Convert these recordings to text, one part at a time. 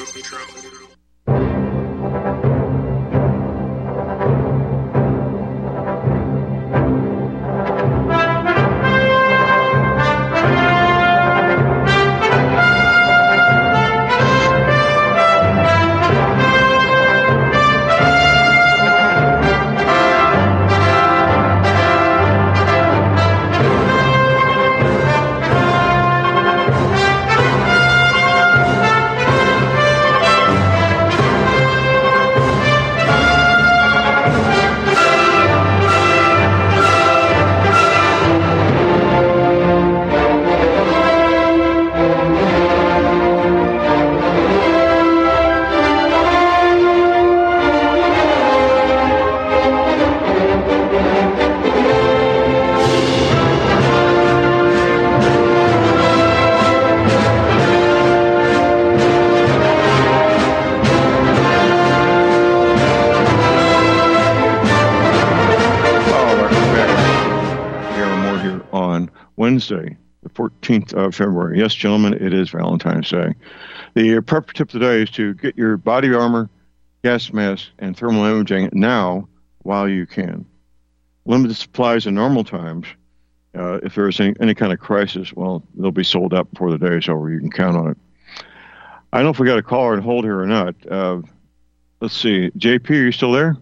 Wednesday, the 14th of February. Yes, gentlemen, it is Valentine's Day. The prep tip today is to get your body armor, gas mask, and thermal imaging now while you can. Limited supplies in normal times. If there's any kind of crisis, well, they'll be sold out before the day is over. You can count on it. I don't know if we got a caller on hold here or not. Let's see. JP, are you still there?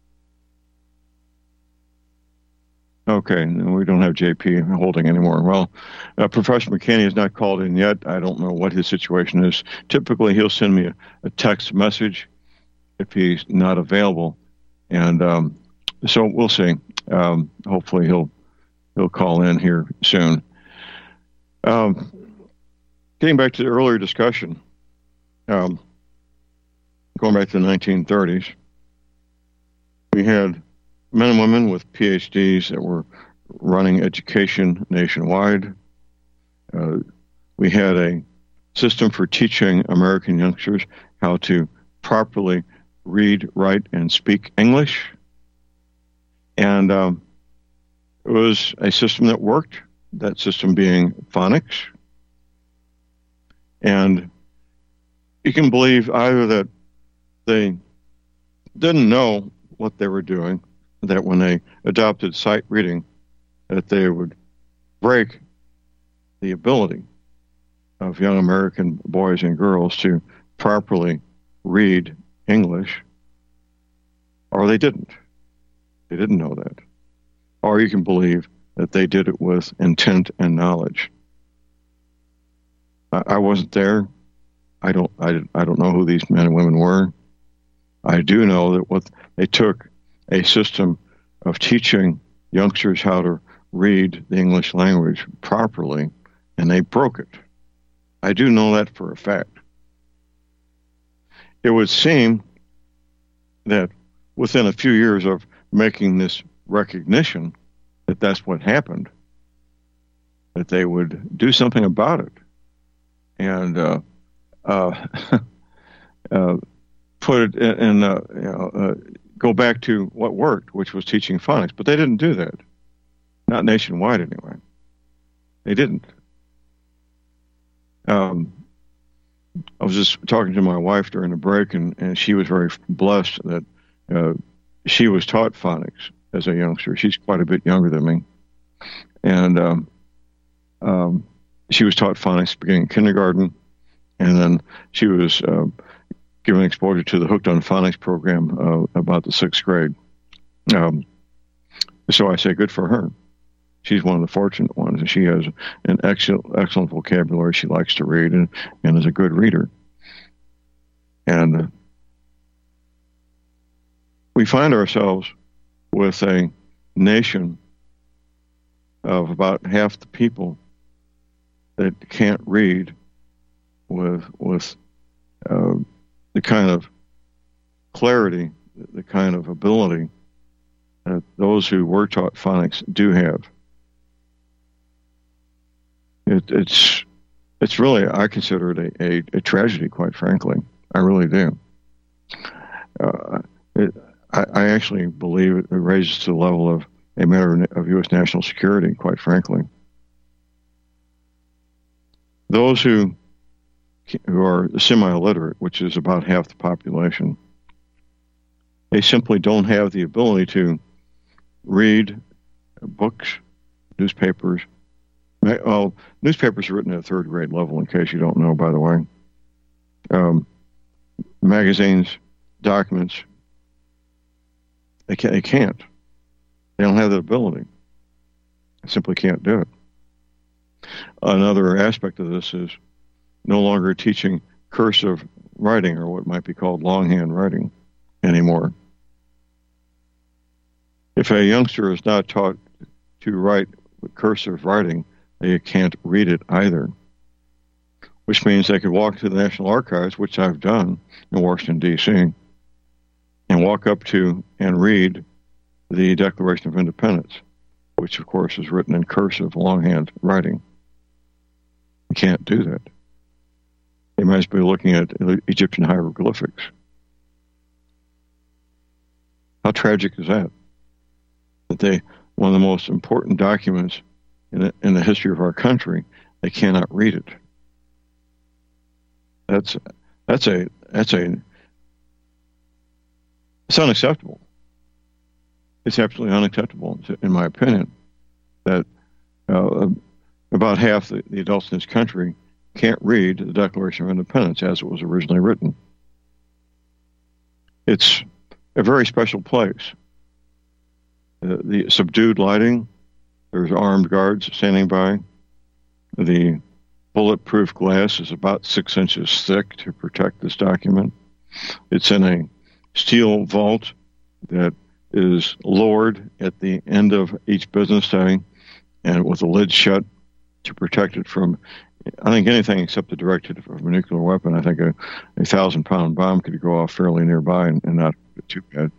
Okay, we don't have JP holding anymore. Well, Professor McKinney has not called in yet. I don't know what his situation is. Typically, he'll send me a text message if he's not available, and so we'll see. Hopefully, he'll call in here soon. Getting back to the earlier discussion, going back to the 1930s, we had men and women with PhDs that were running education nationwide. We had a system for teaching American youngsters how to properly read, write, and speak English. And it was a system that worked, that system being phonics. And you can believe either that they didn't know what they were doing, that when they adopted sight reading, that they would break the ability of young American boys and girls to properly read English, or they didn't. They didn't know that. Or you can believe that they did it with intent and knowledge. I wasn't there. I don't know who these men and women were. I do know that what they took a system of teaching youngsters how to read the English language properly, and they broke it. I do know that for a fact. It would seem that within a few years of making this recognition that that's what happened, that they would do something about it and put it in go back to what worked, which was teaching phonics. But they didn't do that. Not nationwide, anyway. They didn't. I was just talking to my wife during the break, and she was very blessed that she was taught phonics as a youngster. She's quite a bit younger than me. And she was taught phonics beginning in kindergarten, and then she was given exposure to the Hooked on Phonics program about the 6th grade. So I say good for her. She's one of the fortunate ones, and she has an excellent vocabulary. She likes to read and is a good reader. And we find ourselves with a nation of about half the people that can't read with the kind of clarity, the kind of ability that those who were taught phonics do have. It's really, I consider it a tragedy, quite frankly. I really do. I actually believe it raises to the level of a matter of U.S. national security, quite frankly. Those who who are semi-illiterate, which is about half the population. They simply don't have the ability to read books, newspapers. Well, newspapers are written at third grade level, in case you don't know, by the way. Magazines, documents. They can't. They don't have the ability. They simply can't do it. Another aspect of this is no longer teaching cursive writing, or what might be called longhand writing, anymore. If a youngster is not taught to write with cursive writing, they can't read it either, which means they could walk to the National Archives, which I've done in Washington, D.C., and walk up to and read the Declaration of Independence, which, of course, is written in cursive longhand writing. You can't do that. They might be looking at Egyptian hieroglyphics. How tragic is that? That one of the most important documents in the history of our country, they cannot read it. It's unacceptable. It's absolutely unacceptable, in my opinion, that about half the adults in this country can't read the Declaration of Independence as it was originally written. It's a very special place. The subdued lighting, there's armed guards standing by. The bulletproof glass is about 6 inches thick to protect this document. It's in a steel vault that is lowered at the end of each business day and with the lid shut to protect it from, I think, anything except the direct hit of a nuclear weapon. I think a 1,000-pound bomb could go off fairly nearby and not too bad.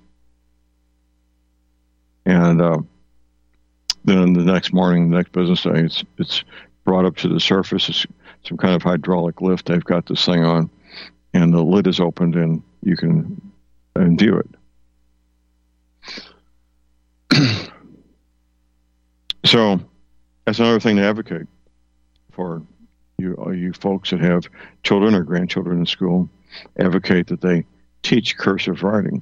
And then the next morning, the next business day, it's brought up to the surface. It's some kind of hydraulic lift. They've got this thing on, and the lid is opened, and you can view it. So that's another thing to advocate for you folks that have children or grandchildren in school. Advocate that they teach cursive writing.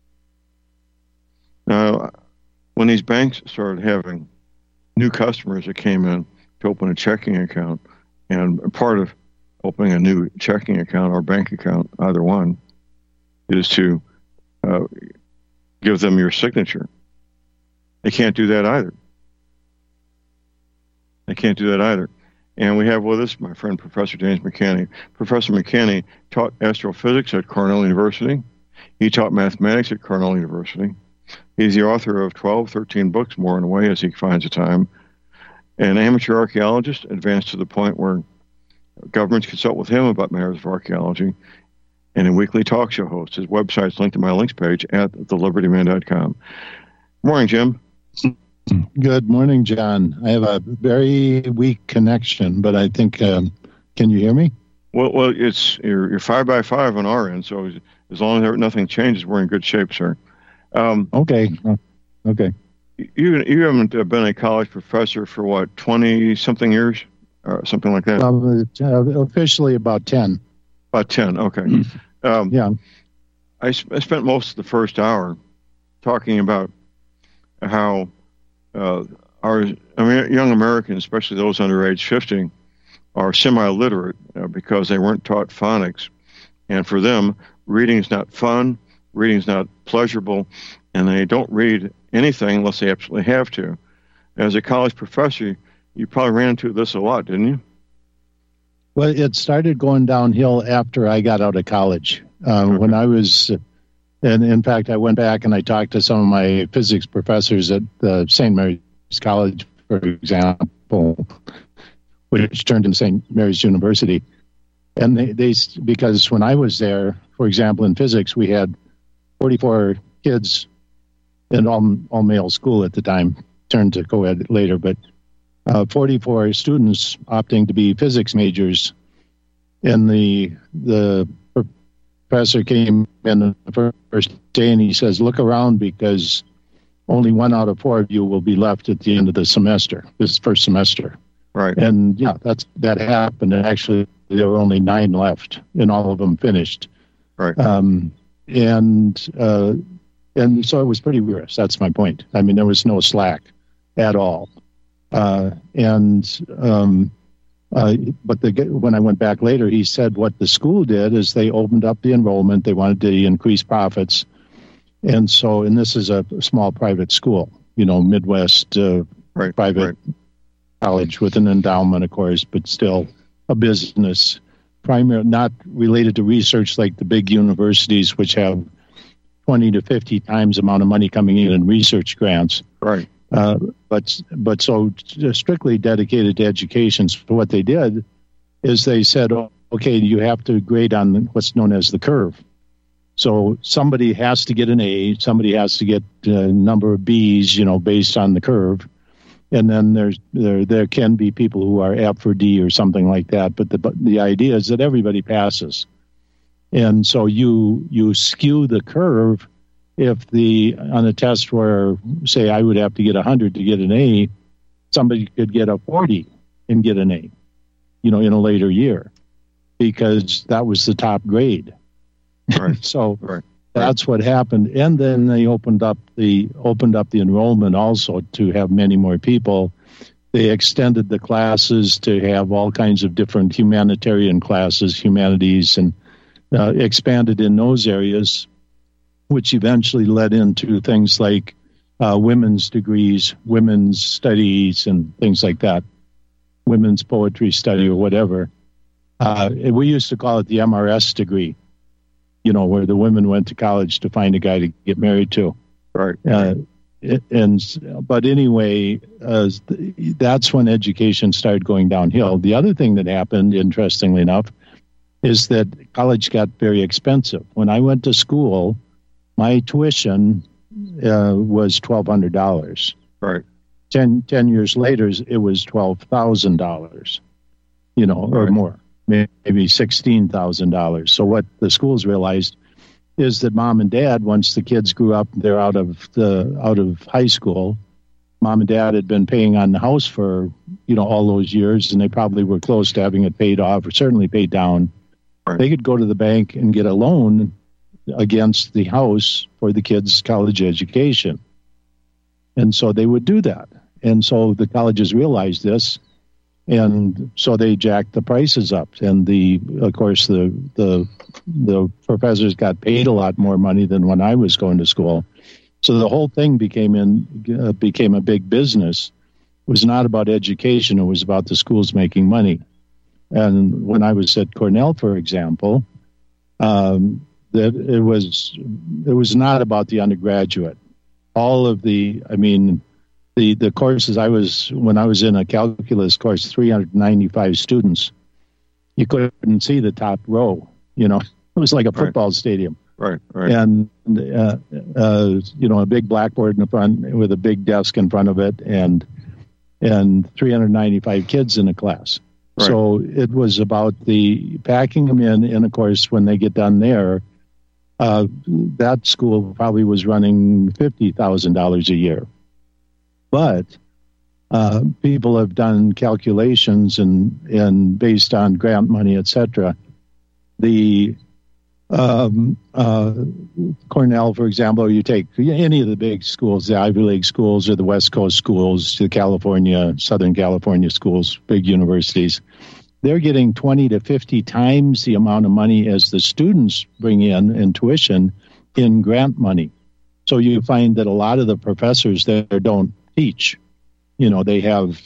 Now, when these banks started having new customers that came in to open a checking account, and part of opening a new checking account or bank account, either one, is to give them your signature. They can't do that either. And we have with us my friend, Professor James McCanney. Professor McCanney taught astrophysics at Cornell University. He taught mathematics at Cornell University. He's the author of 13 books, more in a way, as he finds the time. An amateur archaeologist, advanced to the point where governments consult with him about matters of archaeology, and a weekly talk show host. His website's linked to my links page at thelibertyman.com. Morning, Jim. Good morning, John. I have a very weak connection, but I think, can you hear me? Well, it's you're 5x5 on our end, so as long as nothing changes, we're in good shape, sir. Okay. You haven't been a college professor for what, 20-something years, or something like that? Officially about 10. About 10. Okay. Yeah. I spent most of the first hour talking about how our young Americans, especially those under age 50, are semi-literate because they weren't taught phonics. And for them, reading is not fun, reading is not pleasurable, and they don't read anything unless they absolutely have to. As a college professor, you probably ran into this a lot, didn't you? Well, it started going downhill after I got out of college. When I was, and in fact, I went back and I talked to some of my physics professors at St. Mary's College, for example, which turned into St. Mary's University. And they because when I was there, for example, in physics, we had 44 kids in all-male school at the time, turned to co-ed later, but 44 students opting to be physics majors. And the professor came in the first day and he says, look around because only 1 out of 4 of you will be left at the end of the semester, this first semester. Right. And yeah, that happened. And actually, there were only 9 left, and all of them finished. Right. And so it was pretty rigorous. That's my point. I mean, there was no slack at all. But when I went back later, he said what the school did is they opened up the enrollment. They wanted to increase profits. And this is a small private school, Midwest private college with an endowment, of course, but still a business, not related to research like the big universities, which have 20 to 50 times the amount of money coming in research grants. Right. But so strictly dedicated to education. So what they did is they said, okay, you have to grade on what's known as the curve. So somebody has to get an A, somebody has to get a number of Bs, based on the curve. And then there can be people who are apt for D or something like that. But the idea is that everybody passes. And so you skew the curve. If on a test where, say, I would have to get 100 to get an A, somebody could get a 40 and get an A, in a later year, because that was the top grade. Right. So that's what happened. And then they opened up the enrollment also to have many more people. They extended the classes to have all kinds of different humanitarian classes, humanities, and expanded in those areas, which eventually led into things like women's degrees, women's studies, and things like that, women's poetry study or whatever. We used to call it the MRS degree, where the women went to college to find a guy to get married to. Right. But anyway, that's when education started going downhill. The other thing that happened, interestingly enough, is that college got very expensive. When I went to school, my tuition was $1,200. Right. 10 years later, it was $12,000, or more, maybe $16,000. So what the schools realized is that mom and dad, once the kids grew up, they're out of high school. Mom and dad had been paying on the house for all those years, and they probably were close to having it paid off or certainly paid down. Right. They could go to the bank and get a loan against the house for the kids' college education. And so they would do that. And so the colleges realized this, and so they jacked the prices up. And of course, the professors got paid a lot more money than when I was going to school. So the whole thing became a big business. It was not about education. It was about the schools making money. And when I was at Cornell, for example, that it was not about the undergraduate. All of the courses when I was in a calculus course, 395 students, you couldn't see the top row. It was like a football stadium. Right. And a big blackboard in the front with a big desk in front of it, and 395 kids in a class. Right. So it was about the packing them in, and of course, when they get done there, that school probably was running $50,000 a year. But people have done calculations and based on grant money, etc. The Cornell, for example, or you take any of the big schools, the Ivy League schools or the West Coast schools, the Southern California schools, big universities, they're getting 20 to 50 times the amount of money as the students bring in tuition in grant money. So you find that a lot of the professors there don't teach. They have,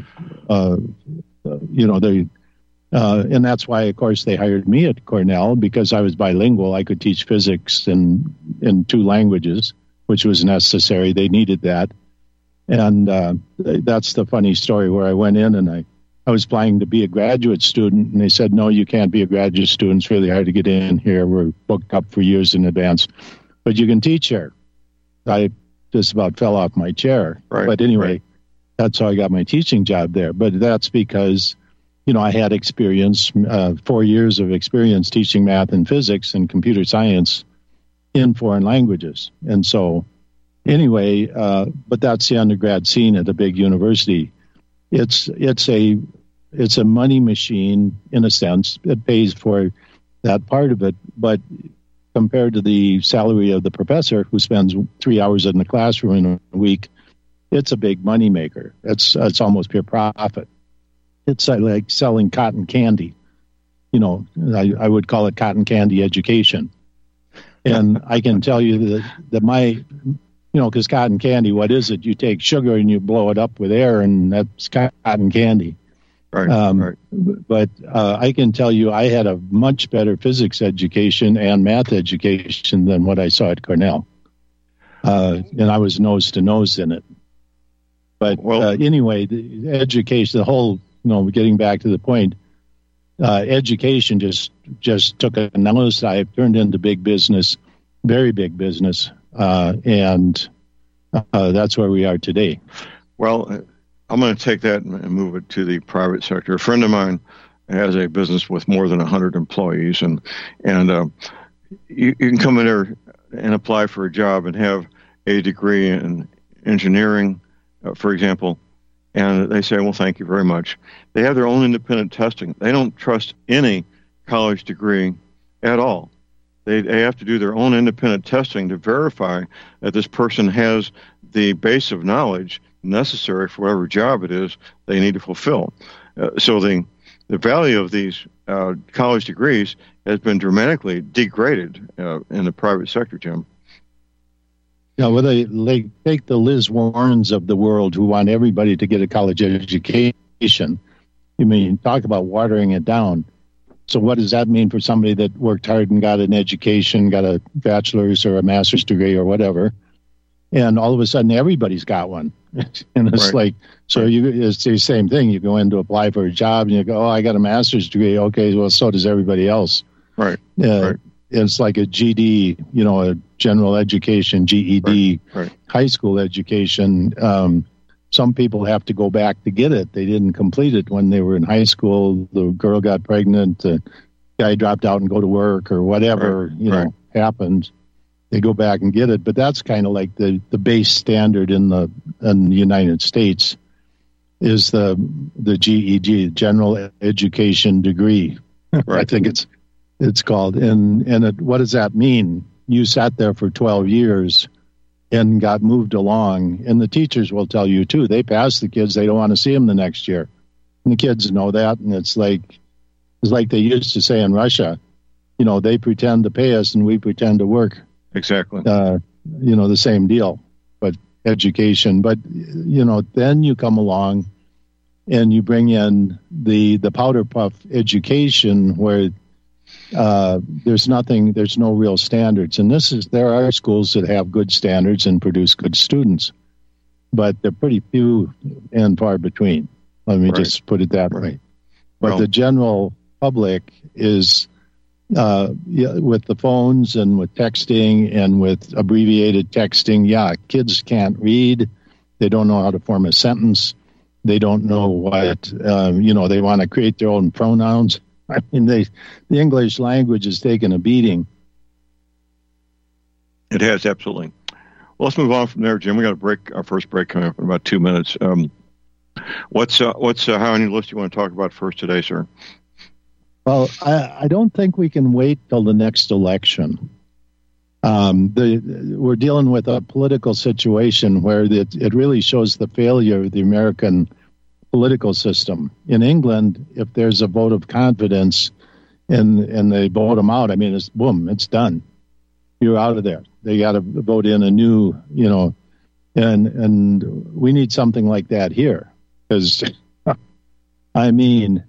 and that's why, of course, they hired me at Cornell, because I was bilingual. I could teach physics in 2 languages, which was necessary. They needed that. And that's the funny story where I went in and I was applying to be a graduate student, and they said, no, you can't be a graduate student. It's really hard to get in here. We're booked up for years in advance. But you can teach here. I just about fell off my chair. Right, but anyway, That's how I got my teaching job there. But that's because, I had experience, 4 years of experience teaching math and physics and computer science in foreign languages. And so anyway, but that's the undergrad scene at a big university. It's a it's a money machine in a sense. It pays for that part of it, but compared to the salary of the professor who spends 3 hours in the classroom in a week, it's a big money maker. It's almost pure profit. It's like selling cotton candy. I would call it cotton candy education. And I can tell you that my, because cotton candy, what is it? You take sugar and you blow it up with air, and that's cotton candy. Right. Right. But I can tell you I had a much better physics education and math education than what I saw at Cornell. And I was nose to nose in it. But anyway, the education, the whole, getting back to the point, education just took a nosedive, turned into big business, very big business, and that's where we are today. Well, I'm going to take that and move it to the private sector. A friend of mine has a business with more than 100 employees, and you can come in there and apply for a job and have a degree in engineering, for example, and they say, well, thank you very much. They have their own independent testing. They don't trust any college degree at all. They have to do their own independent testing to verify that this person has the base of knowledge necessary for whatever job it is they need to fulfill. So the value of these college degrees has been dramatically degraded in the private sector, Jim. Yeah, well, they take the Liz Warrens of the world who want everybody to get a college education. You mean, talk about watering it down. So what does that mean for somebody that worked hard and got an education, got a bachelor's or a master's degree or whatever, and all of a sudden everybody's got one? And it's like, so it's the same thing. You go in to apply for a job and you go, oh, I got a master's degree. Okay, well, so does everybody else. Right. It's like a GD, a general education, GED, high school education. Some people have to go back to get it. They didn't complete it when they were in high school. The girl got pregnant. The guy dropped out and go to work or whatever, happened. They go back and get it. But that's kind of like the base standard in the United States is the GED, general education degree. I think it's called. And what does that mean? You sat there for 12 years and got moved along. And the teachers will tell you, too. They pass the kids. They don't want to see them the next year. And the kids know that. And it's like they used to say in Russia, they pretend to pay us and we pretend to work. Exactly. The same deal, but education. But, then you come along and you bring in the powder puff education where there's no real standards. And there are schools that have good standards and produce good students, but they're pretty few and far between. Let me just put it that way. But the general public is, with the phones and with texting and with abbreviated texting, kids can't read. They don't know how to form a sentence. They don't know what, they want to create their own pronouns. I mean, the English language has taken a beating. It has, absolutely. Well, let's move on from there, Jim. We got our first break coming up in about 2 minutes. What's high on your list you want to talk about first today, sir? Well, I don't think we can wait till the next election. We're dealing with a political situation where it really shows the failure of the American political system. In England, if there's a vote of confidence and they vote them out, I mean, it's boom, it's done. You're out of there. They got to vote in a new, and we need something like that here. Because, I mean,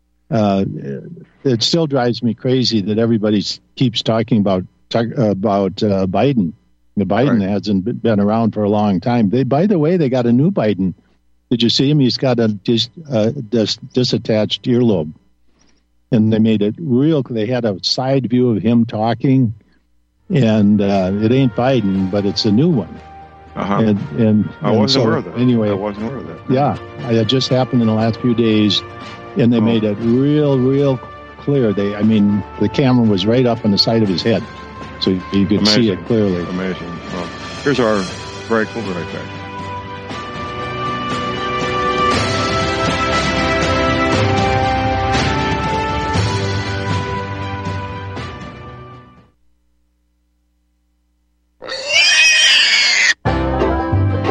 it still drives me crazy that everybody keeps talking about Biden. The Biden hasn't been around for a long time. By the way, they got a new Biden. Did you see him? He's got a disattached earlobe. And they made it real. They had a side view of him talking. And it ain't Biden, but it's a new one. And I wasn't aware of that. Anyway, I wasn't aware of that. Yeah, it just happened in the last few days. And they made it real clear. The camera was right up on the side of his head. So you could see it clearly. Amazing. Well, here's our break. We'll be right back.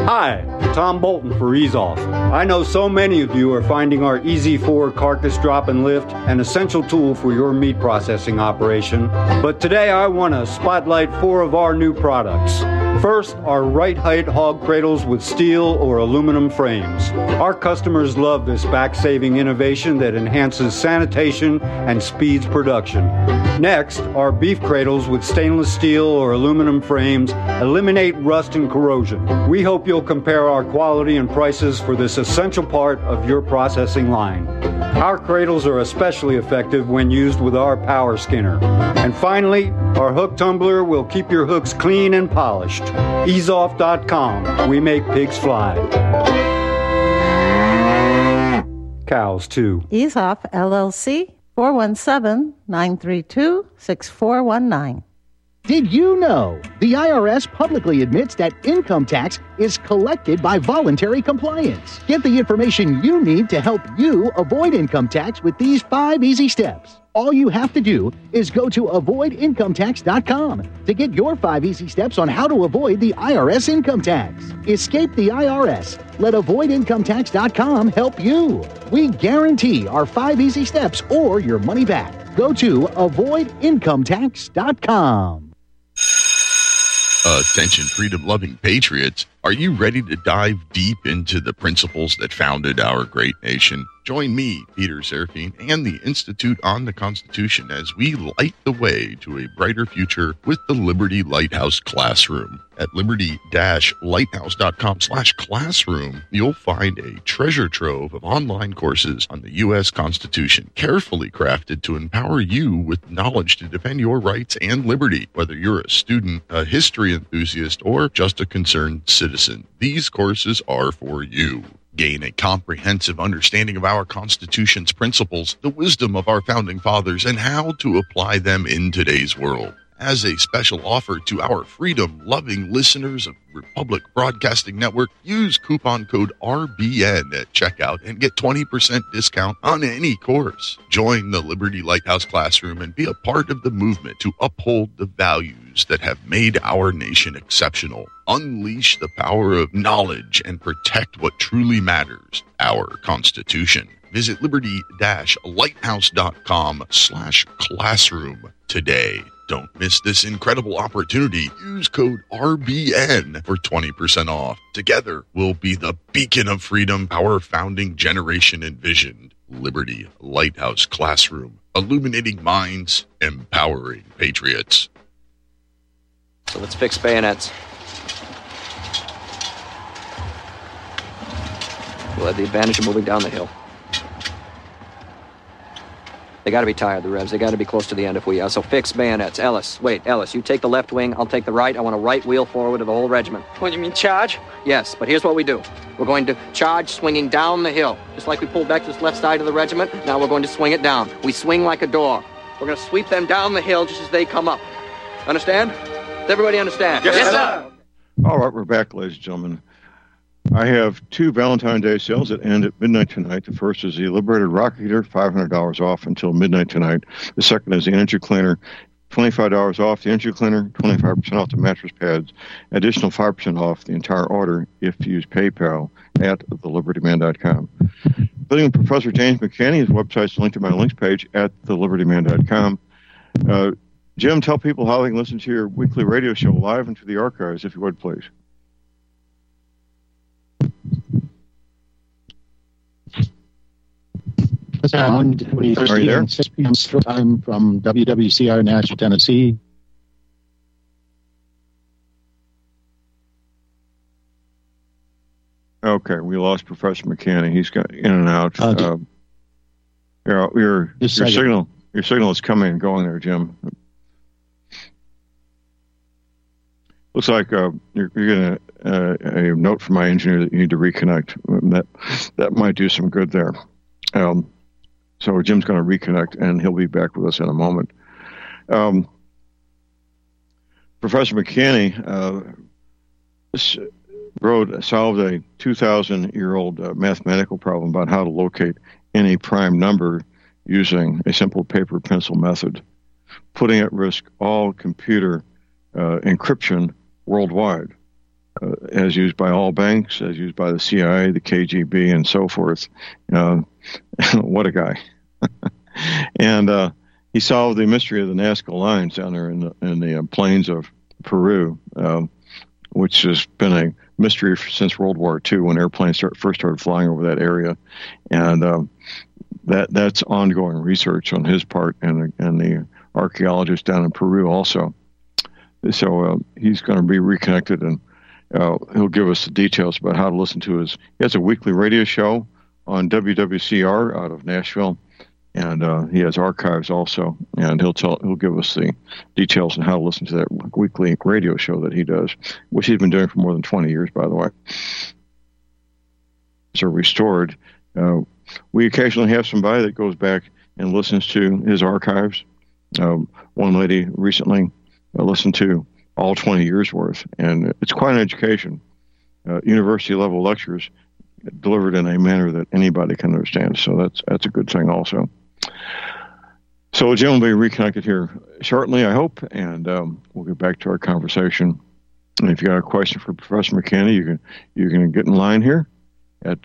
Hi, Tom Bolton for EaseOff. I know so many of you are finding our Easy 4 carcass drop and lift an essential tool for your meat processing operation, but today I want to spotlight 4 of our new products. First, our right height hog cradles with steel or aluminum frames. Our customers love this back-saving innovation that enhances sanitation and speeds production. Next, our beef cradles with stainless steel or aluminum frames eliminate rust and corrosion. We hope you'll compare our quality and prices for this essential part of your processing line. Our cradles are especially effective when used with our power skinner. And finally, our hook tumbler will keep your hooks clean and polished. EaseOff.com. We make pigs fly. Cows, too. EaseOff, LLC, 417-932-6419. Did you know the IRS publicly admits that income tax is collected by voluntary compliance? Get the information you need to help you avoid income tax with these 5 easy steps. All you have to do is go to avoidincometax.com to get your 5 easy steps on how to avoid the IRS income tax. Escape the IRS. Let avoidincometax.com help you. We guarantee our 5 easy steps or your money back. Go to avoidincometax.com. Attention, freedom-loving patriots. Are you ready to dive deep into the principles that founded our great nation? Join me, Peter Serafine, and the Institute on the Constitution as we light the way to a brighter future with the Liberty Lighthouse Classroom. At liberty-lighthouse.com/classroom, you'll find a treasure trove of online courses on the U.S. Constitution, carefully crafted to empower you with knowledge to defend your rights and liberty, whether you're a student, a history enthusiast, or just a concerned citizen. These courses are for you. Gain a comprehensive understanding of our Constitution's principles, the wisdom of our founding fathers, and how to apply them in today's world. As a special offer to our freedom-loving listeners of Republic Broadcasting Network, use coupon code RBN at checkout and get 20% discount on any course. Join the Liberty Lighthouse Classroom and be a part of the movement to uphold the values that have made our nation exceptional. Unleash the power of knowledge and protect what truly matters, our Constitution. Visit liberty-lighthouse.com/classroom today. Don't miss this incredible opportunity. Use code RBN for 20% off. Together, we'll be the beacon of freedom our founding generation envisioned. Liberty Lighthouse Classroom. Illuminating minds, empowering patriots. So let's fix bayonets. We'll have the advantage of moving down the hill. They got to be tired, the Revs. They got to be close to the end if we are. So fix bayonets. Ellis, you take the left wing, I'll take the right. I want a right wheel forward of the whole regiment. What, you mean charge? Yes, but here's what we do. We're going to charge swinging down the hill. Just like we pulled back this left side of the regiment, now we're going to swing it down. We swing like a door. We're going to sweep them down the hill just as they come up. Understand? Does everybody understand? Yes, sir. All right, we're back, ladies and gentlemen. I have 2 Valentine's Day sales that end at midnight tonight. The first is the Liberated Rocket Heater, $500 off until midnight tonight. The second is the Energy Cleaner, $25 off the Energy Cleaner, 25% off the mattress pads, additional 5% off the entire order if you use PayPal at thelibertyman.com. Building with Professor James McCanney, his website is linked to my links page at thelibertyman.com. Jim, tell people how they can listen to your weekly radio show live and to the archives, if you would, please. Are you there? 6 p.m. time from WWCR Nashville, Tennessee. Okay, we lost Professor McCanney. He's got in and out. Your signal is coming and going there, Jim. Looks like you're getting a note from my engineer that you need to reconnect. That might do some good there. So Jim's going to reconnect, and he'll be back with us in a moment. Professor McCanney solved a 2,000-year-old mathematical problem about how to locate any prime number using a simple paper pencil method, putting at risk all computer encryption worldwide. as used by all banks, as used by the CIA, the KGB, and so forth. What a guy. And he solved the mystery of the Nazca lines down there in the plains of Peru, which has been a mystery since World War II when airplanes first started flying over that area. And that's ongoing research on his part and the archaeologists down in Peru also. So he's going to be reconnected, and he'll give us the details about how to listen to his. He has a weekly radio show on WWCR out of Nashville, and he has archives also, and he'll give us the details on how to listen to that weekly radio show that he does, which he's been doing for more than 20 years, by the way. So restored. We occasionally have somebody that goes back and listens to his archives. One lady recently listened to all 20 years worth, and it's quite an education. University level lectures delivered in a manner that anybody can understand. So that's a good thing also. So Jim will be reconnected here shortly, I hope, and we'll get back to our conversation. And if you got a question for Professor McKinney, you can get in line here at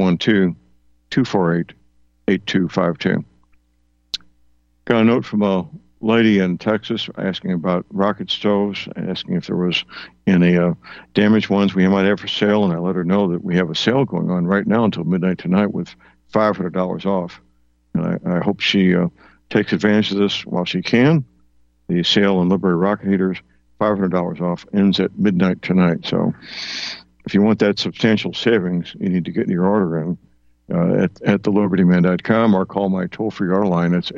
512-248-8252. Got a note from a lady in Texas asking about rocket stoves, asking if there was any damaged ones we might have for sale, and I let her know that we have a sale going on right now until midnight tonight with $500 off. And I hope she takes advantage of this while she can. The sale on Liberty rocket heaters, $500 off, ends at midnight tonight. So if you want that substantial savings, you need to get your order in at thelibertyman.com or call my toll-free order line. It's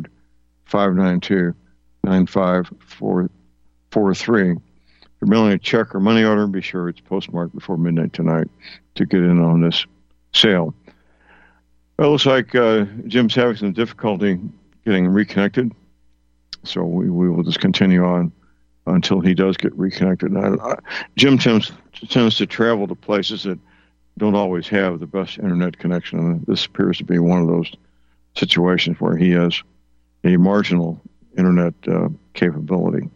800-592-9543. If you're mailing a check or money order, be sure it's postmarked before midnight tonight to get in on this sale. Well, it looks like Jim's having some difficulty getting reconnected, so we will just continue on until he does get reconnected. Jim tends to travel to places that don't always have the best internet connection, and this appears to be one of those situations where he has a marginal internet capability.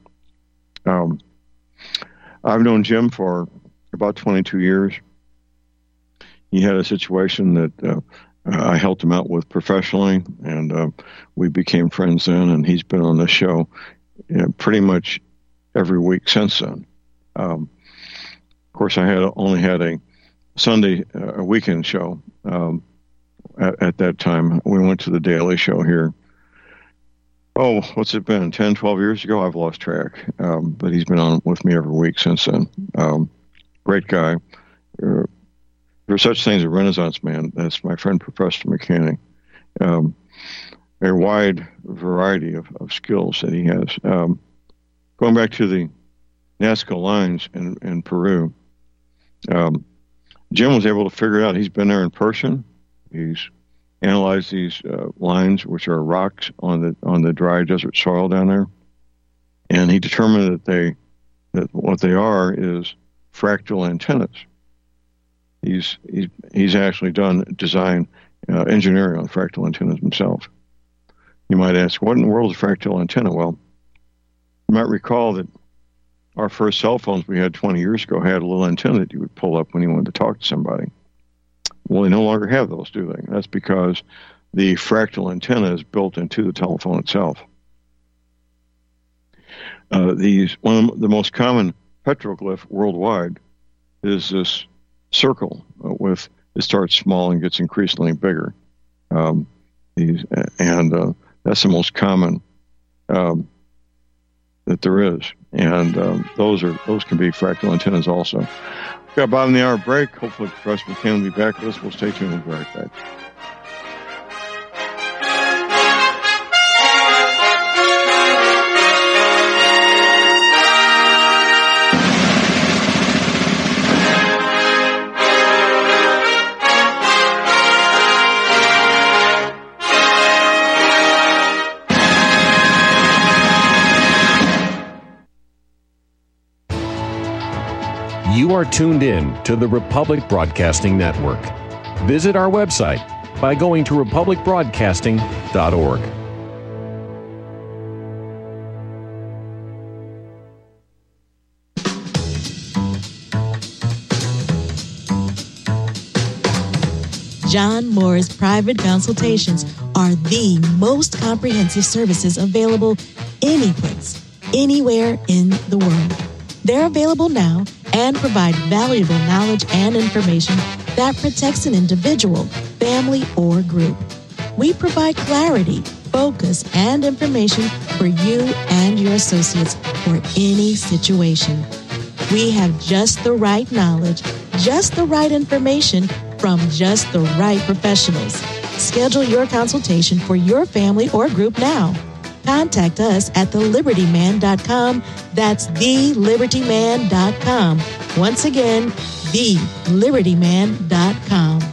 I've known Jim for about 22 years. He had a situation that I helped him out with professionally, and we became friends then, and he's been on this show pretty much every week since then. Of course, I only had a Sunday, a weekend show at that time. We went to the Daily Show here. Oh, what's it been, 10, 12 years ago? I've lost track, but he's been on with me every week since then. Great guy. There's such things as a Renaissance man. That's my friend, Professor McKinney. A wide variety of skills that he has. Going back to the Nazca lines in Peru, Jim was able to figure it out. He's been there in person. He's analyzed these lines, which are rocks on the dry desert soil down there, and he determined that what they are is fractal antennas. He's actually done design engineering on fractal antennas himself. You might ask, what in the world is a fractal antenna? Well, you might recall that our first cell phones we had 20 years ago had a little antenna that you would pull up when you wanted to talk to somebody. Well, they no longer have those, do they? That's because the fractal antenna is built into the telephone itself. One of the most common petroglyph worldwide is this circle it starts small and gets increasingly bigger. That's the most common that there is. And those can be fractal antennas also. We've got about an hour break. Hopefully Professor McKinney will be back with us. We'll stay tuned. We'll be right back. You are tuned in to the Republic Broadcasting Network. Visit our website by going to republicbroadcasting.org. John Moore's private consultations are the most comprehensive services available anyplace, anywhere in the world. They're available now and provide valuable knowledge and information that protects an individual, family, or group. We provide clarity, focus, and information for you and your associates for any situation. We have just the right knowledge, just the right information from just the right professionals. Schedule your consultation for your family or group now. Contact us at thelibertyman.com. That's thelibertyman.com. Once again, thelibertyman.com.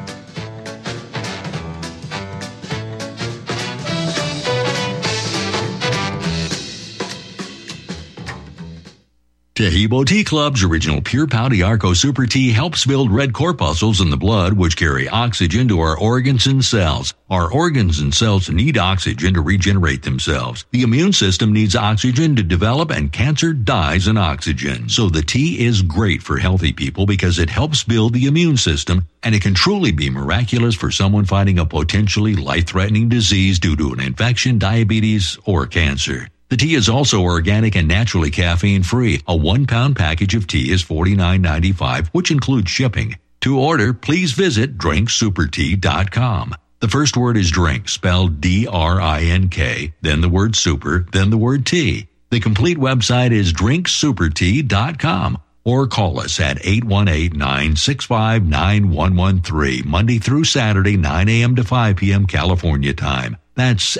Tahibo Tea Club's original Pure Pau d'Arco Super Tea helps build red corpuscles in the blood, which carry oxygen to our organs and cells. Our organs and cells need oxygen to regenerate themselves. The immune system needs oxygen to develop, and cancer dies in oxygen. So the tea is great for healthy people because it helps build the immune system, and it can truly be miraculous for someone fighting a potentially life-threatening disease due to an infection, diabetes, or cancer. The tea is also organic and naturally caffeine-free. A 1-pound package of tea is $49.95, which includes shipping. To order, please visit drinksupertea.com. The first word is drink, spelled D-R-I-N-K, then the word super, then the word tea. The complete website is drinksupertea.com. Or call us at 818-965-9113, Monday through Saturday, 9 a.m. to 5 p.m. California time. That's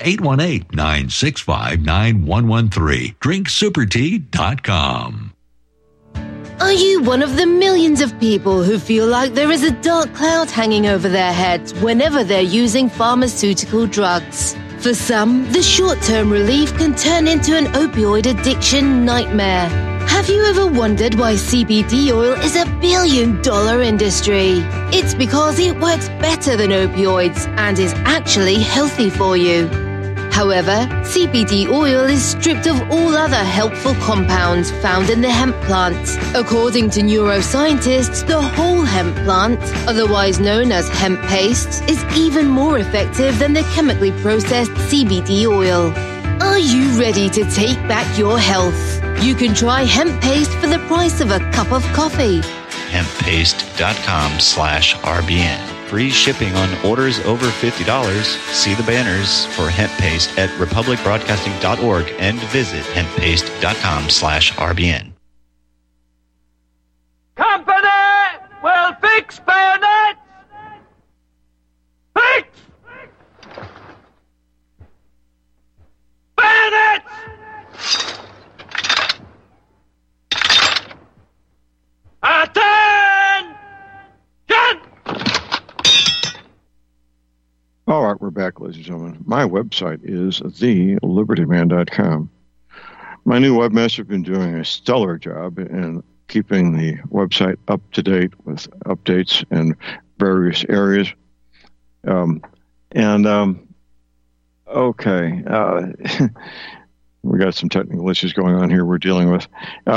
818-965-9113. drinksupertea.com. Are you one of the millions of people who feel like there is a dark cloud hanging over their heads whenever they're using pharmaceutical drugs? For some, the short-term relief can turn into an opioid addiction nightmare. Have you ever wondered why CBD oil is a billion-dollar industry? It's because it works better than opioids and is actually healthy for you. However, CBD oil is stripped of all other helpful compounds found in the hemp plant. According to neuroscientists, the whole hemp plant, otherwise known as hemp paste, is even more effective than the chemically processed CBD oil. Are you ready to take back your health? You can try hemp paste for the price of a cup of coffee. Hemppaste.com/RBN. Free shipping on orders over $50. See the banners for hemp paste at republicbroadcasting.org and visit hemppaste.com/RBN. Company will fix bayonets! Fix! Bayonets! Attention! All right, we're back, ladies and gentlemen. My website is thelibertyman.com. My new webmaster has been doing a stellar job in keeping the website up to date with updates in various areas. Okay. We got some technical issues going on here we're dealing with.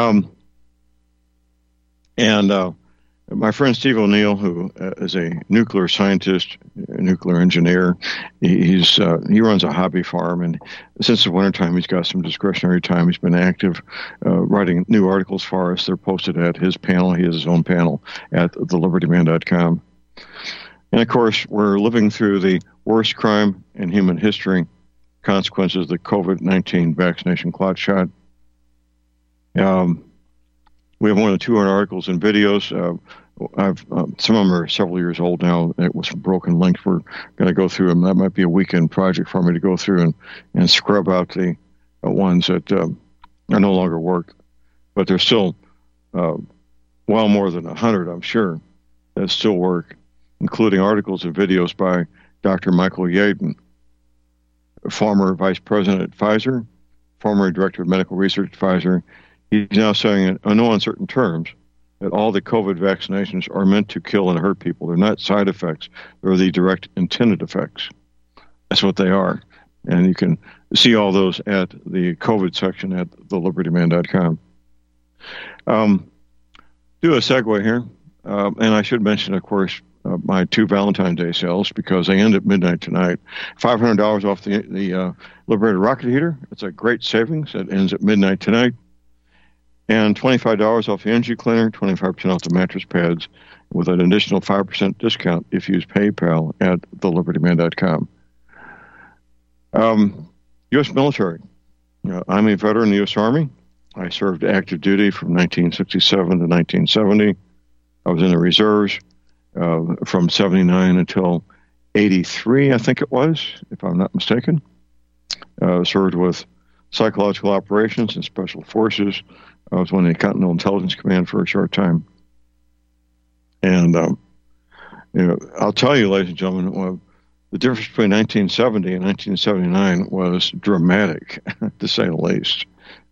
My friend Steve O'Neill, who is a nuclear scientist, a nuclear engineer, he runs a hobby farm, and since the wintertime, he's got some discretionary time. He's been active writing new articles for us. They're posted at his panel. He has his own panel at thelibertyman.com. And, of course, we're living through the worst crime in human history, consequences of the COVID-19 vaccination clot shot. We have more than 200 articles and videos. Some of them are several years old now. It was broken links. We're going to go through them. That might be a weekend project for me to go through and scrub out the ones that are no longer work. But there's still well more than 100, I'm sure, that still work, including articles and videos by Dr. Michael Yeadon, former vice president at Pfizer, former director of medical research at Pfizer. He's now saying in no uncertain terms that all the COVID vaccinations are meant to kill and hurt people. They're not side effects. They're the direct intended effects. That's what they are. And you can see all those at the COVID section at thelibertyman.com. Do a segue here. And I should mention, of course, my 2 Valentine's Day sales because they end at midnight tonight. $500 off the Liberator rocket heater. It's a great savings. It ends at midnight tonight. And $25 off the energy cleaner, 25% off the mattress pads, with an additional 5% discount if you use PayPal at thelibertyman.com. U.S. military. I'm a veteran of the U.S. Army. I served active duty from 1967 to 1970. I was in the reserves from 79 until 83, I think it was, if I'm not mistaken. Served with psychological operations and special forces. I was one of the Continental Intelligence Command for a short time. And, I'll tell you, ladies and gentlemen, the difference between 1970 and 1979 was dramatic, to say the least.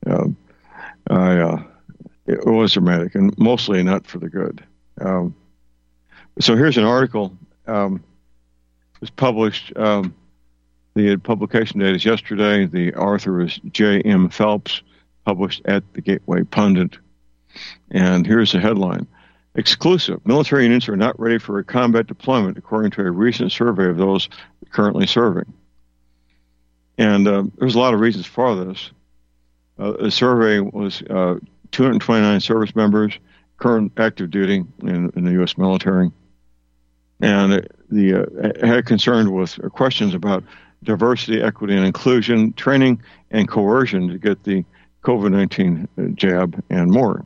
It was dramatic, and mostly not for the good. So here's an article. It was published. The publication date is yesterday. The author is J.M. Phelps, published at the Gateway Pundit. And here's the headline. Exclusive. Military units are not ready for a combat deployment, according to a recent survey of those currently serving. And there's a lot of reasons for this. The survey was 229 service members, current active duty in the U.S. military. And it had concern with questions about diversity, equity, and inclusion, training, and coercion to get the COVID-19 jab, and more.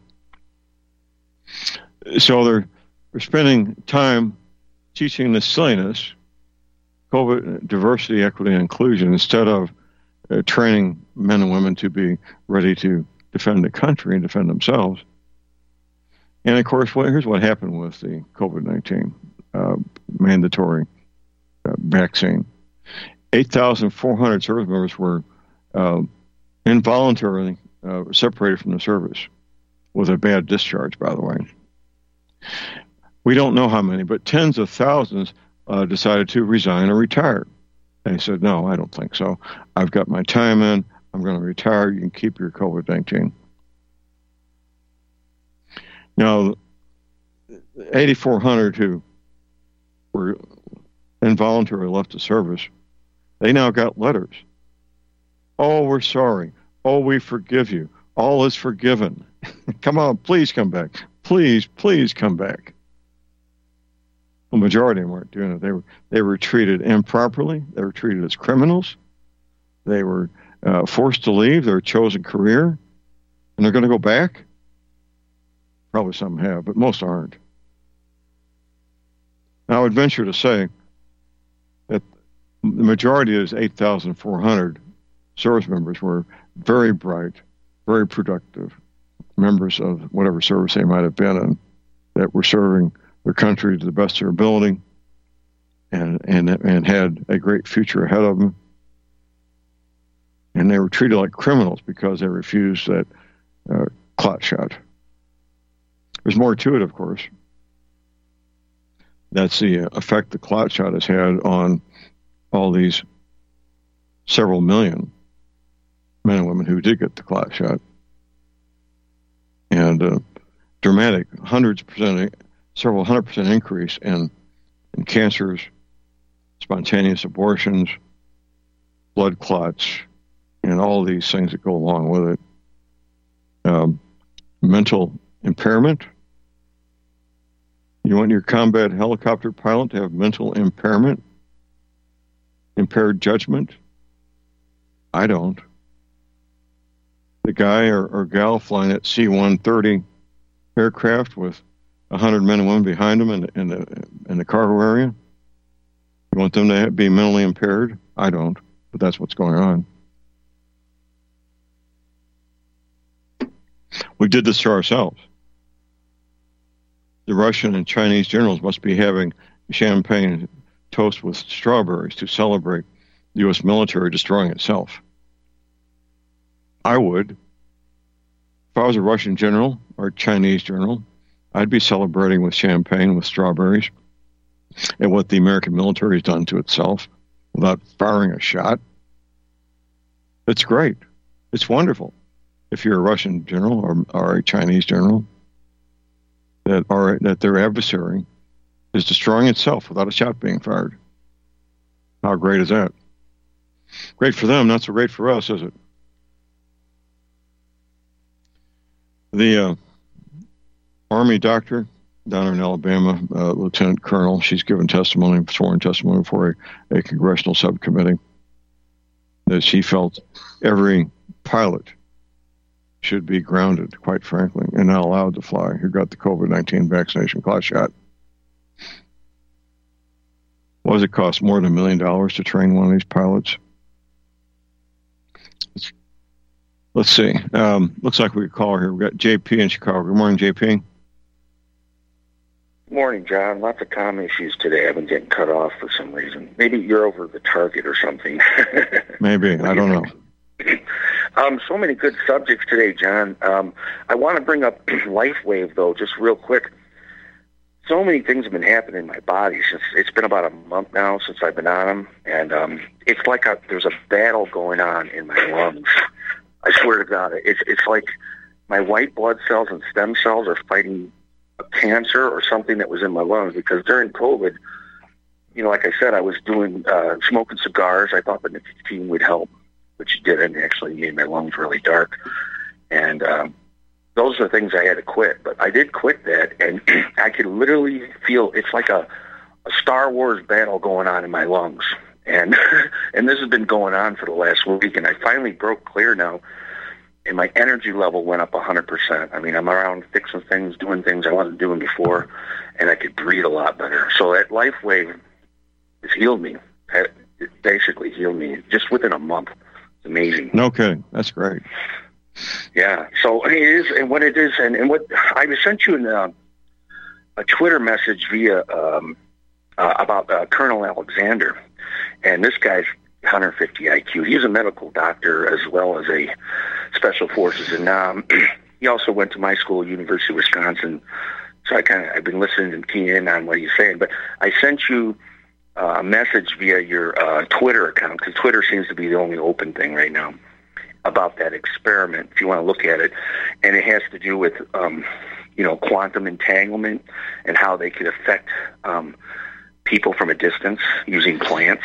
So they're spending time teaching the silliness, COVID, diversity, equity, and inclusion, instead of training men and women to be ready to defend the country and defend themselves. And of course, here's what happened with the COVID-19 mandatory vaccine. 8,400 service members were involuntarily separated from the service with a bad discharge, by the way. We don't know how many, but tens of thousands decided to resign or retire. They said, no, I don't think so. I've got my time in. I'm going to retire. You can keep your COVID-19. Now, 8,400 who were involuntarily left the service, they now got letters. Oh, we're sorry. Oh, we forgive you. All is forgiven. Come on, please come back. Please, please come back. The majority of them weren't doing it. They were treated improperly. They were treated as criminals. They were forced to leave their chosen career. And they're going to go back? Probably some have, but most aren't. Now, I would venture to say that the majority of those 8,400 service members were very bright, very productive members of whatever service they might have been in, that were serving their country to the best of their ability and had a great future ahead of them. And they were treated like criminals because they refused that clot shot. There's more to it, of course. That's the effect the clot shot has had on all these several million men and women who did get the clot shot. And dramatic, several 100% increase in cancers, spontaneous abortions, blood clots, and all these things that go along with it. Mental impairment. You want your combat helicopter pilot to have mental impairment? Impaired judgment? I don't. The guy or gal flying at C-130 aircraft with 100 men and women behind them in the cargo area, you want them to be mentally impaired? I don't, but that's what's going on. We did this to ourselves. The Russian and Chinese generals must be having champagne toast with strawberries to celebrate the U.S. military destroying itself. I would. If I was a Russian general or Chinese general, I'd be celebrating with champagne with strawberries at what the American military has done to itself without firing a shot. It's great. It's wonderful. If you're a Russian general or a Chinese general, that their adversary is destroying itself without a shot being fired. How great is that? Great for them, not so great for us, is it? The Army doctor down in Alabama, Lieutenant Colonel, she's given testimony, sworn testimony before a congressional subcommittee, that she felt every pilot should be grounded, quite frankly, and not allowed to fly who got the COVID-19 vaccination clot shot. What does it cost? More than $1 million to train one of these pilots? Let's see. Looks like we could call her here. We've got JP in Chicago. Good morning, JP. Morning, John. Lots of comm issues today. I've been getting cut off for some reason. Maybe you're over the target or something. Maybe. I don't know. So many good subjects today, John. I want to bring up LifeWave, though, just real quick. So many things have been happening in my body since it's been about a month now since I've been on them, and it's like there's a battle going on in my lungs. I swear to God, it's like my white blood cells and stem cells are fighting a cancer or something that was in my lungs, because during COVID, like I said, I was doing smoking cigars. I thought the nicotine would help, which it didn't. Actually made my lungs really dark, and those are things I had to quit. But I did quit that, and I could literally feel it's like a Star Wars battle going on in my lungs. And and this has been going on for the last week, and I finally broke clear now, and my energy level went up 100%. I mean, I'm around fixing things, doing things I wasn't doing before, and I could breathe a lot better. So that LifeWave has healed me. It basically healed me just within a month. It's amazing. No kidding. That's great. Yeah. So it is, and what it is, and what I sent you a Twitter message via about Colonel Alexander. And this guy's 150 IQ. He's a medical doctor as well as a special forces. And he also went to my school, University of Wisconsin. So I've been listening and keying in on what he's saying. But I sent you a message via your Twitter account, because Twitter seems to be the only open thing right now, about that experiment, if you want to look at it. And it has to do with, quantum entanglement and how they could affect people from a distance using plants.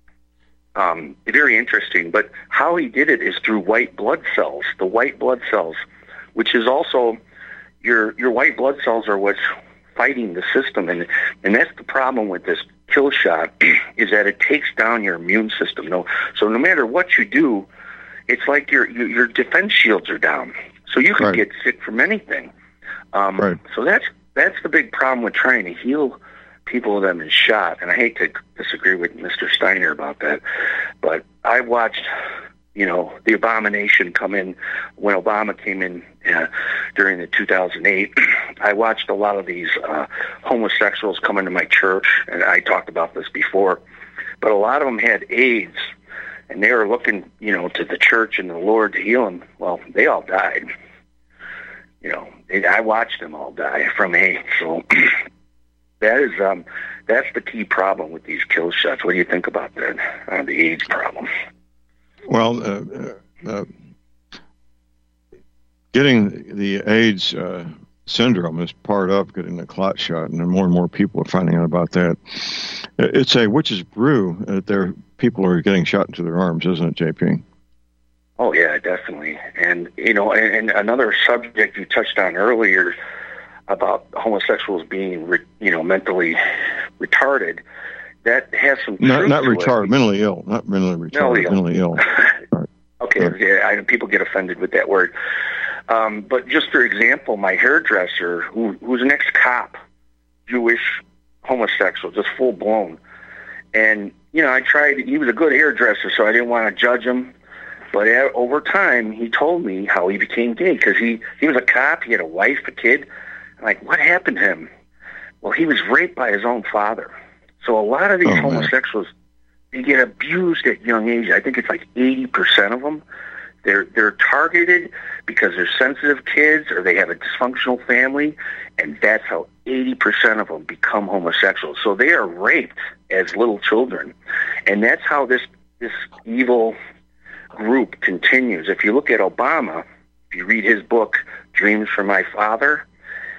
Very interesting, but how he did it is through white blood cells. The white blood cells, which is also your white blood cells are what's fighting the system, and that's the problem with this kill shot is that it takes down your immune system. So no matter what you do, it's like your defense shields are down, so you can get sick from anything. So that's the big problem with trying to heal people that have been shot, and I hate to disagree with Mr. Steiner about that, but I watched, the abomination come in when Obama came in during the 2008. I watched a lot of these homosexuals come into my church, and I talked about this before, but a lot of them had AIDS, and they were looking, to the church and the Lord to heal them. Well, they all died. I watched them all die from AIDS, so... That's the key problem with these kill shots. What do you think about that, the AIDS problem? Well, getting the AIDS syndrome is part of getting the clot shot, and more and more people are finding out about that. It's a witch's brew that people are getting shot into their arms, isn't it, JP? Oh, yeah, definitely. And, and another subject you touched on earlier about homosexuals being, mentally retarded, that has some truth not to retarded, it. Mentally ill, not mentally retarded, mentally ill. Right. Okay, right. Yeah, people get offended with that word. But just for example, my hairdresser, who's an ex-cop, Jewish, homosexual, just full-blown. And, I tried, he was a good hairdresser, so I didn't want to judge him. But over time, he told me how he became gay, because he was a cop, he had a wife, a kid. I'm like, what happened to him? Well, he was raped by his own father. So a lot of these homosexuals, they get abused at young age. I think it's like 80% of them. They're targeted because they're sensitive kids or they have a dysfunctional family, and that's how 80% of them become homosexuals. So they are raped as little children, and that's how this evil group continues. If you look at Obama, if you read his book, Dreams from My Father,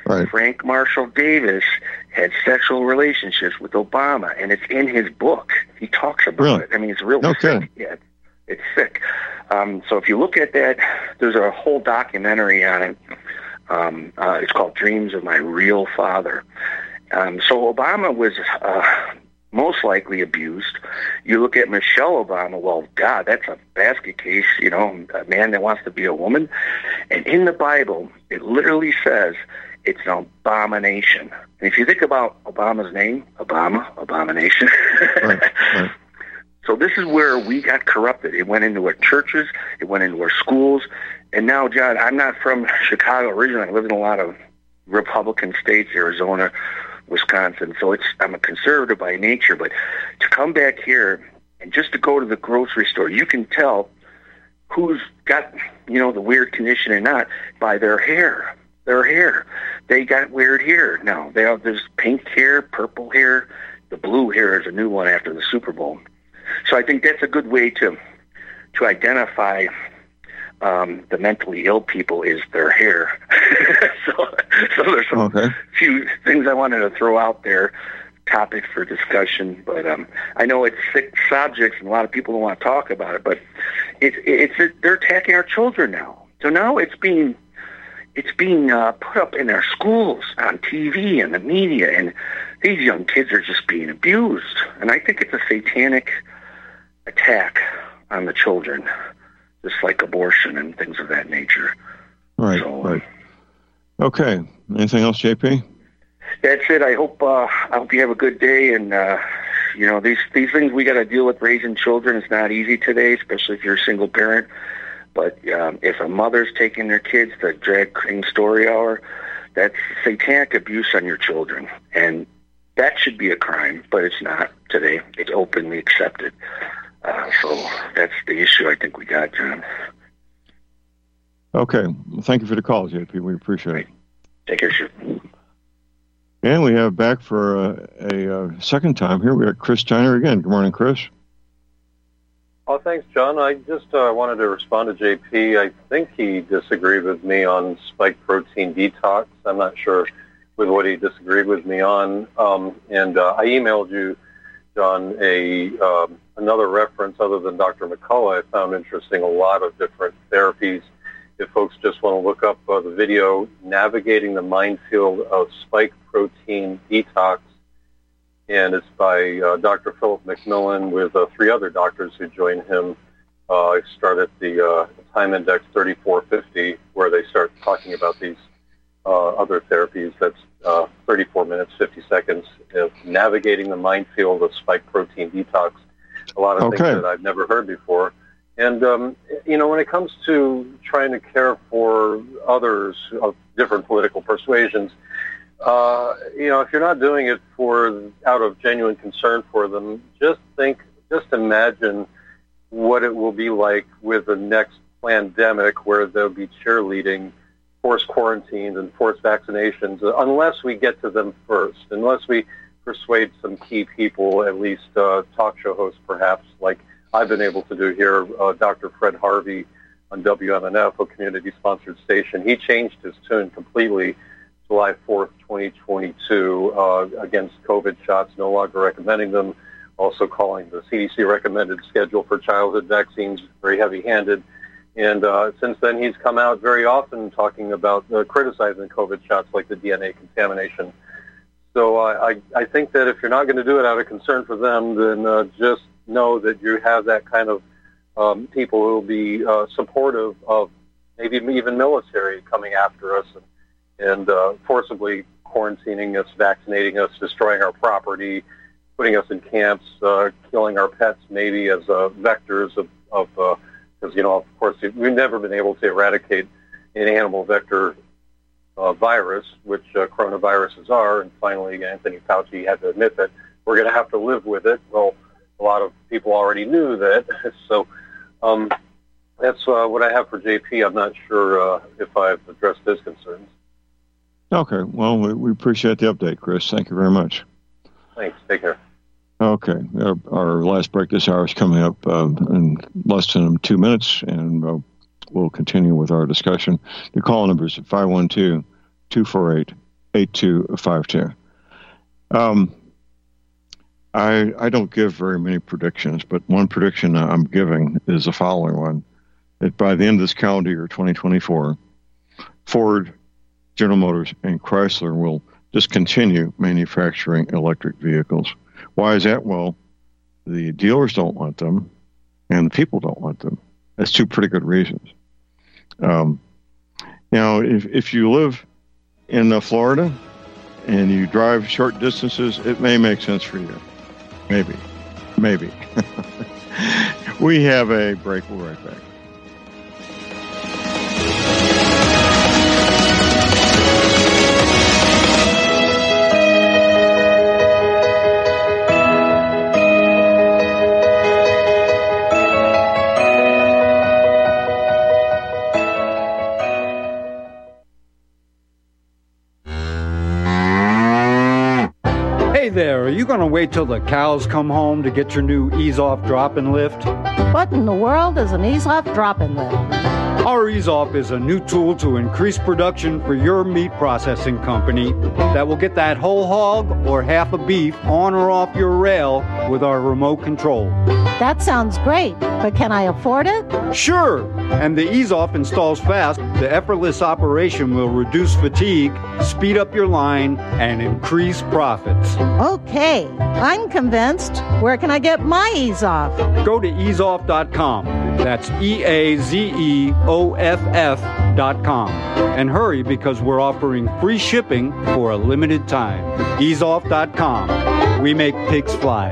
Right. Frank Marshall Davis had sexual relationships with Obama, and it's in his book. He talks about it. I mean, it's really sick. Yeah, it's sick. So if you look at that, there's a whole documentary on it. It's called Dreams of My Real Father. So Obama was most likely abused. You look at Michelle Obama, well, God, that's a basket case, you know, a man that wants to be a woman. And in the Bible, it literally says it's an abomination. And if you think about Obama's name, abomination. Right. So this is where we got corrupted. It went into our churches, it went into our schools. And now, John, I'm not from Chicago originally. I live in a lot of Republican states, Arizona, Wisconsin. So I'm a conservative by nature. But to come back here and just to go to the grocery store, you can tell who's got, you know, the weird condition or not by their hair. Their hair. They got weird hair now. There's pink hair, purple hair. The blue hair is a new one after the Super Bowl. So I think that's a good way to identify the mentally ill people is their hair. so there's some few things I wanted to throw out there, topics for discussion. But I know it's sick subjects and a lot of people don't want to talk about it. But they're attacking our children now. So now it's being put up in our schools, on TV and the media, and these young kids are just being abused. And I think it's a satanic attack on the children, just like abortion and things of that nature. Right. Okay. Anything else, JP? That's it. I hope you have a good day. And you know, these things we got to deal with raising children. It's not easy today, especially if you're a single parent. But if a mother's taking their kids to drag queen story hour, that's satanic abuse on your children, and that should be a crime. But it's not today. It's openly accepted. So that's the issue I think we got, John. Okay. Well, thank you for the call, JP. We appreciate it. Take care, sir. And we have back for a second time here. We got Chris Tyner again. Good morning, Chris. Oh, thanks, John. I just wanted to respond to JP. I think he disagreed with me on spike protein detox. I'm not sure with what he disagreed with me on. And I emailed you, John, another reference other than Dr. McCullough I found interesting, a lot of different therapies. If folks just want to look up the video, Navigating the Minefield of Spike Protein Detox, and it's by Dr. Philip McMillan with 3 other doctors who joined him. Start at the time index 3450, where they start talking about these other therapies. That's 34 minutes, 50 seconds of Navigating the Minefield of Spike Protein Detox. A lot of things that I've never heard before. And, you know, when it comes to trying to care for others of different political persuasions, you know, if you're not doing it out of genuine concern for them, just imagine what it will be like with the next pandemic where there'll be cheerleading, forced quarantines, and forced vaccinations, unless we get to them first, unless we persuade some key people, at least talk show hosts perhaps, like I've been able to do here, Dr. Fred Harvey on WMNF, a community-sponsored station. He changed his tune completely July 4th, 2022, against COVID shots, no longer recommending them, also calling the CDC recommended schedule for childhood vaccines very heavy-handed. And since then, he's come out very often talking about criticizing COVID shots like the DNA contamination. So I think that if you're not going to do it out of concern for them, then just know that you have that kind of people who will be supportive of maybe even military coming after us and forcibly quarantining us, vaccinating us, destroying our property, putting us in camps, killing our pets maybe as vectors of because, you know, of course, we've never been able to eradicate an animal vector virus, which coronaviruses are. And finally, Anthony Fauci had to admit that we're going to have to live with it. Well, a lot of people already knew that. So that's what I have for JP. I'm not sure if I've addressed his concerns. Okay. Well, we appreciate the update, Chris. Thank you very much. Thanks. Take care. Okay. Our last break this hour is coming up in less than 2 minutes, and we'll continue with our discussion. The call number is 512-248-8255. 8252. I don't give very many predictions, but one prediction I'm giving is the following one: that by the end of this calendar year, 2024, Ford, General Motors, and Chrysler will discontinue manufacturing electric vehicles. Why is that? Well, the dealers don't want them, and the people don't want them. That's two pretty good reasons. Now, if you live in Florida and you drive short distances, it may make sense for you. Maybe. We have a break. We'll be right back. Hey there, are you going to wait till the cows come home to get your new ease-off drop-and lift? What in the world is an ease-off drop-and lift? Our ease-off is a new tool to increase production for your meat processing company that will get that whole hog or half a beef on or off your rail with our remote control. That sounds great, but can I afford it? Sure, and the ease-off installs fast. The effortless operation will reduce fatigue, speed up your line, and increase profits. Okay, I'm convinced. Where can I get my ease-off? Go to easeoff.com. That's EAZEOFF.com. And hurry, because we're offering free shipping for a limited time. Easeoff.com. We make pigs fly.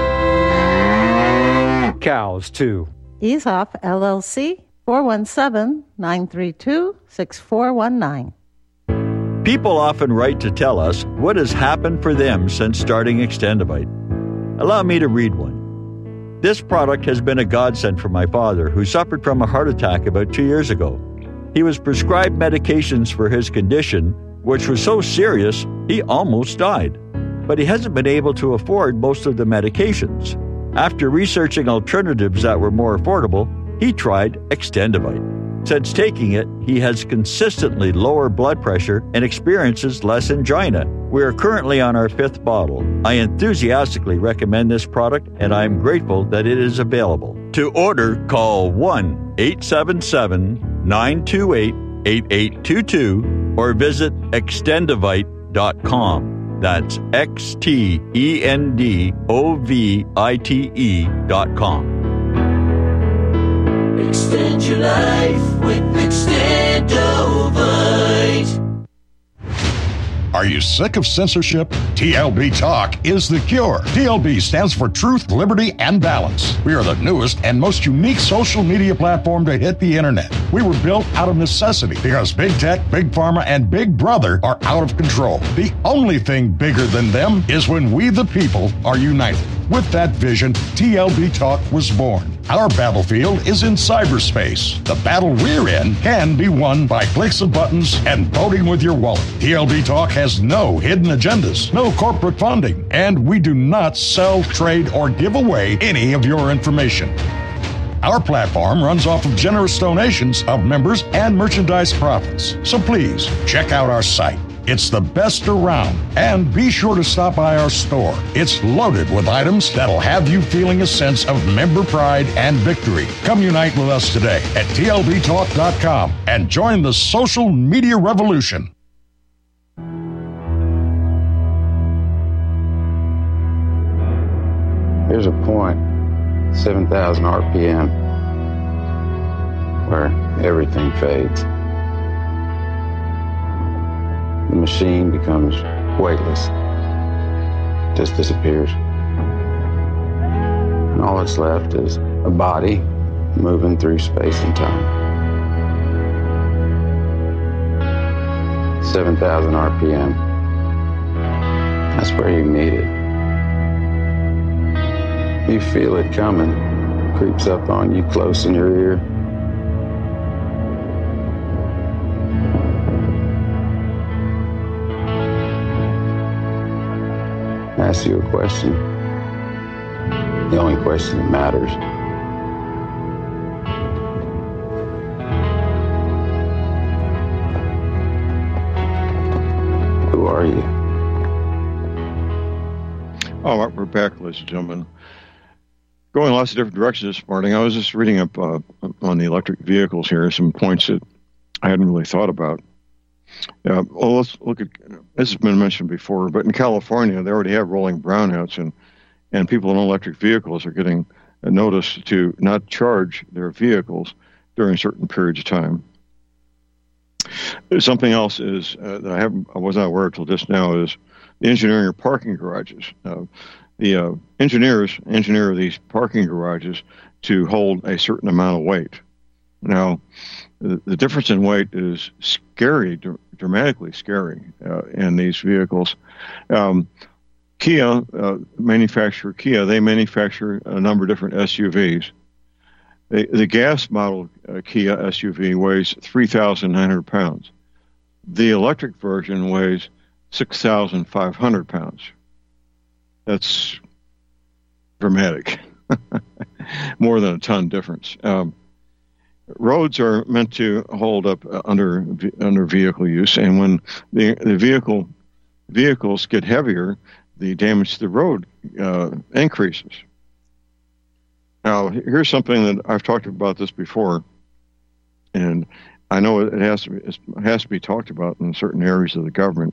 Cows, too. EaseOff, LLC, 417-932-6419. People often write to tell us what has happened for them since starting Extendivite. Allow me to read one. This product has been a godsend for my father, who suffered from a heart attack about 2 years ago. He was prescribed medications for his condition, which was so serious he almost died. But he hasn't been able to afford most of the medications. After researching alternatives that were more affordable, he tried Extendivite. Since taking it, he has consistently lower blood pressure and experiences less angina. We are currently on our 5th bottle. I enthusiastically recommend this product, and I am grateful that it is available. To order, call 1-877-928-8822 or visit extendivite.com. That's XTENDOVITE.com. Extend your life with Extendovite. Are you sick of censorship? TLB Talk is the cure. TLB stands for Truth, Liberty, and Balance. We are the newest and most unique social media platform to hit the internet. We were built out of necessity because Big Tech, Big Pharma, and Big Brother are out of control. The only thing bigger than them is when we, the people, are united. With that vision, TLB Talk was born. Our battlefield is in cyberspace. The battle we're in can be won by clicks of buttons and voting with your wallet. TLB Talk has no hidden agendas, no corporate funding, and we do not sell, trade, or give away any of your information. Our platform runs off of generous donations of members and merchandise profits. So please, check out our site. It's the best around. And be sure to stop by our store. It's loaded with items that'll have you feeling a sense of member pride and victory. Come unite with us today at TLBTalk.com and join the social media revolution. Here's a point, 7,000 RPM, where everything fades. The machine becomes weightless, just disappears. And all that's left is a body moving through space and time. 7,000 RPM. That's where you need it. You feel it coming, creeps up on you close in your ear. Ask you a question, the only question that matters. Who are you? All right, we're back, ladies and gentlemen. Going lots of different directions this morning. I was just reading up on the electric vehicles here, some points that I hadn't really thought about. Well, let's look at, this has been mentioned before, but in California, they already have rolling brownouts, and people in electric vehicles are getting a notice to not charge their vehicles during certain periods of time. Something else is that I was not aware until just now is the engineering of parking garages. The engineers engineer these parking garages to hold a certain amount of weight. Now, the difference in weight is scary, dramatically scary in these vehicles. Kia, manufacturer Kia, they manufacture a number of different SUVs. The gas model Kia SUV weighs 3,900 pounds. The electric version weighs 6,500 pounds. That's dramatic. More than a ton difference. Roads are meant to hold up under vehicle use, and when the vehicles get heavier, the damage to the road increases. Now, here's something that I've talked about this before, and I know it has to be talked about in certain areas of the government.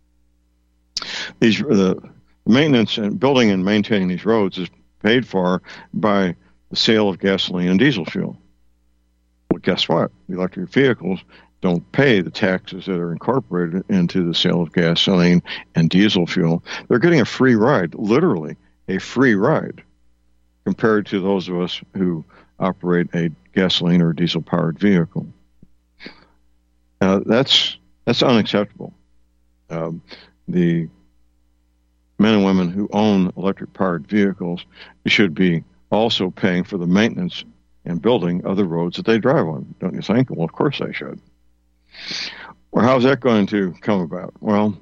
The maintenance and building and maintaining these roads is paid for by the sale of gasoline and diesel fuel. Well, guess what? The electric vehicles don't pay the taxes that are incorporated into the sale of gasoline and diesel fuel. They're getting a free ride, literally a free ride, compared to those of us who operate a gasoline or diesel-powered vehicle. That's unacceptable. The men and women who own electric-powered vehicles should be also paying for the maintenance and building of the roads that they drive on, don't you think? Well, of course they should. Well, how's that going to come about? Well,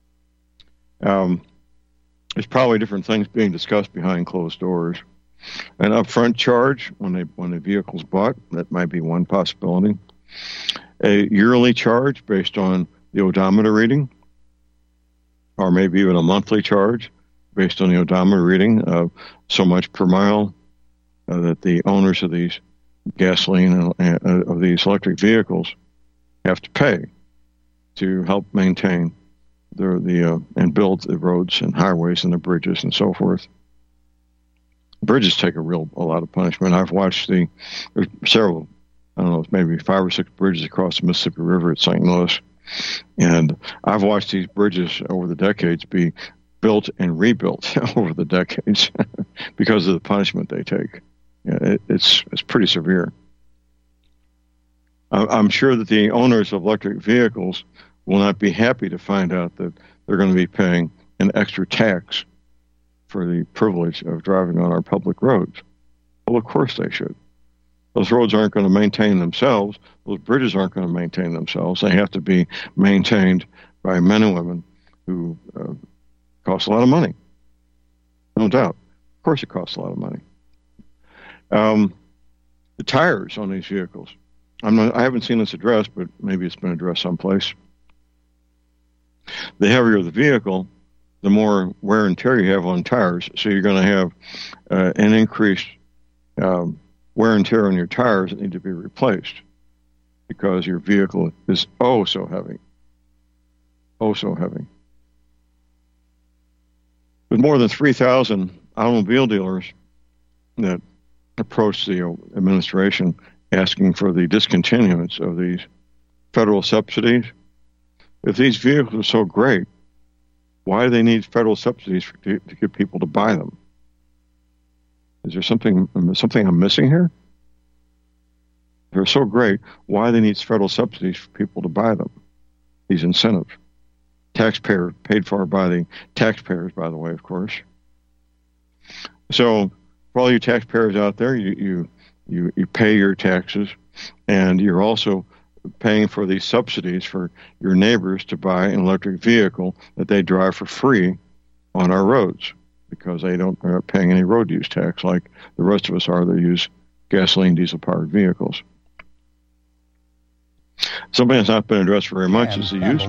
there's probably different things being discussed behind closed doors. An upfront charge when the vehicle's bought, that might be one possibility. A yearly charge based on the odometer reading, or maybe even a monthly charge based on the odometer reading of so much per mile that the owners of these gasoline of these electric vehicles have to pay to help maintain and build the roads and highways and the bridges and so forth. Bridges take a lot of punishment. I've watched there's several, I don't know, maybe 5 or 6 bridges across the Mississippi River at St. Louis. And I've watched these bridges over the decades be built and rebuilt over the decades because of the punishment they take. It's pretty severe. I'm sure that the owners of electric vehicles will not be happy to find out that they're going to be paying an extra tax for the privilege of driving on our public roads. Well, of course they should. Those roads aren't going to maintain themselves. Those bridges aren't going to maintain themselves. They have to be maintained by men and women who cost a lot of money. No doubt. Of course it costs a lot of money. The tires on these vehicles. I haven't seen this addressed, but maybe it's been addressed someplace. The heavier the vehicle, the more wear and tear you have on tires. So you're going to have an increased wear and tear on your tires that need to be replaced because your vehicle is so heavy. Oh, so heavy. With more than 3,000 automobile dealers that approached the administration asking for the discontinuance of these federal subsidies. If these vehicles are so great, why do they need federal subsidies to get people to buy them? Is there something I'm missing here? If they're so great, why do they need federal subsidies for people to buy them? These incentives. Taxpayer paid for by the taxpayers, by the way, of course. So for all you taxpayers out there, you pay your taxes, and you're also paying for these subsidies for your neighbors to buy an electric vehicle that they drive for free on our roads because they're not paying any road use tax like the rest of us are that use gasoline, diesel-powered vehicles. Something that's not been addressed very much is the use